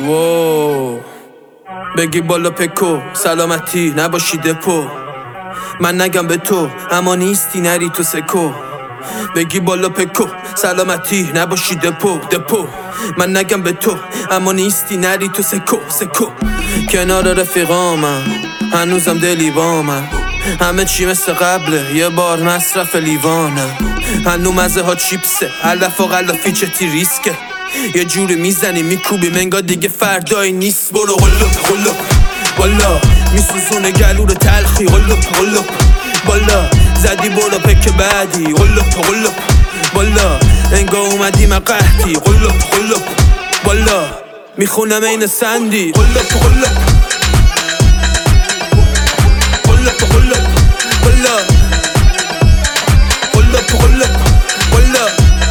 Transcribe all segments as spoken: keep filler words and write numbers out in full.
وو بگی بالا پکو سلامتی نباشی دپو. من نگم به تو اما نیستی نری تو سکو. بگی بالا پکو سلامتی نباشی دپو دپو. من نگم به تو اما نیستی نری تو سکو سکو. کنار رفیقامم هنوزم دلی بامم، همه چی مثل قبله یه بار مصرف لیوانم. هنو مزه ها چیپسه علف و غلافی چتی ریسکه. یه جوری میزنی میکوبی منگا دیگه فردایی نیست. برو قلوب قلوب بالا میسوزونه گلور تلخی. قلوب قلوب بالا زدی برو پک بعدی. قلوب قلوب بالا انگا اومدی من قحطی. قلوب قلوب بالا میخونم این سندی. قلوب قلوب قلوب قلوب بالا. قلوب قلوب بالا.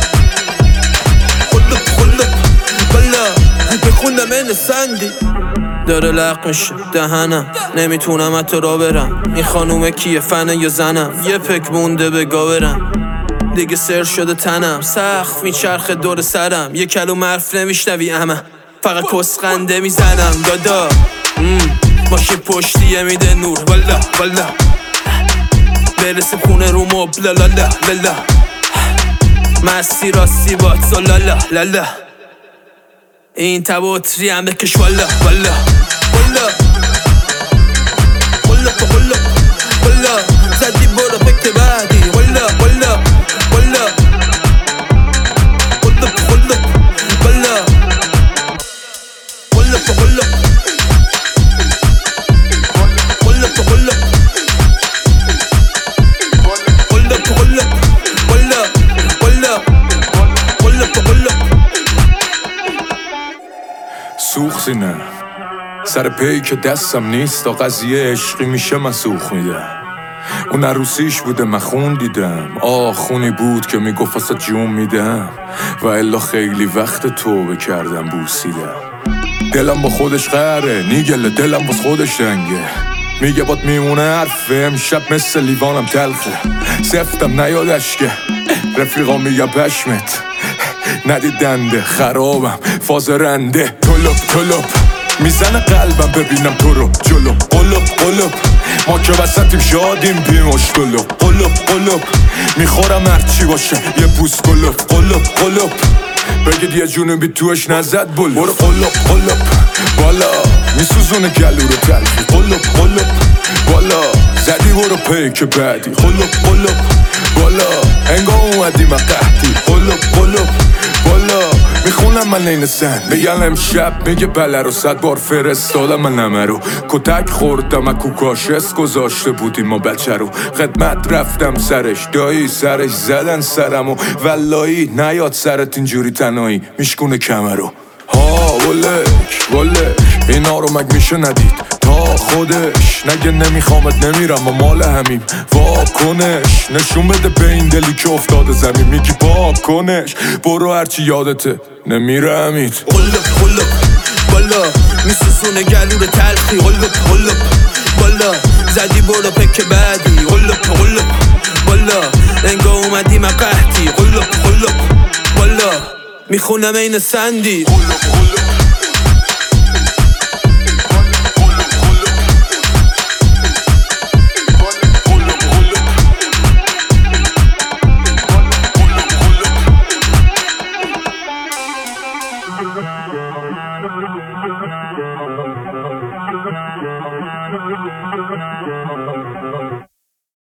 قلوب قلوب بالا میخونم این سندی. داره لق میشه دهنم نمیتونم حتی را برم. این خانومه کیه فنه یا زنم؟ یه پک مونده بگا برم. دیگه سر شده تنم سخت میچرخه دور سرم. یه کلوم حرف نمیشنوی اما فقط کسخنده میزنم. دادا ماشین پشتیه میده نور والا والا. برسیم خونه رو مبلا لالا لالا. مستی راستی بات لالا لالا. این تباتری هم بکش والا والا والا. والا والا والا زدی برو پک بعدی. والا والا والا. والا والا والا. والا والا والا والا. والا والا والا والا. والا والا سوختی نه سر پی که دستم نیست تا قضیه عشقی میشه من سوخ میدم. اون عروسیش بوده من خون دیدم. آه خونی بود که میگفت اصلا جون میدم و الا خیلی وقت توبه کردم بوسیدم. دلم با خودش قهره نیگله دلم باز خودش رنگه. میگه باد میمونه حرفه امشب مثل لیوانم تلخه. سفتم نیادش که رفیقا میگه پشمت ندیدنده خرابم فازرنده. طلب طلب میزنه قلبم ببینم تو رو جلو. قلب قلب ما که وسطیم شادیم بیمش قلب قلب قلب. میخورم هرچی باشه یه بوس قلب قلب قلب. بگید یه جنوبی توش نزد بل. برو قلب قلب بالا میسوزونه گلو رو تلخی. قلب قلب بالا زدی برو پیک بعدی. قلب قلب بالا انگا اومدی من قحطی. قلب قلب بالا میخونم من این سن. میگن امشب میگه بله رو صد بار فرستادم من نمه رو. کتک خوردم از کوکاشس گذاشته بودیم ما بچه رو. خدمت رفتم سرش دایی سرش زدن سرم و ولایی نیاد سرت اینجوری تنهایی میشکونه کمه رو. ها ولک ولک اینا رو مگ میشه ندید تا خودش نگه نمیخوامت نمیرم و مال همیم واکنش. نشون بده به این دلی که افتاده زمین میگی پاکنش. برو هرچی یادته نمیره همید. قلب قلب بالا میسوزونه گلور تلخی. قلب قلب بالا زدی برو پک بعدی. قلب قلب بالا انگا اومدی من قحطی. قلب قلب بالا میخونم این سندی. Thank you.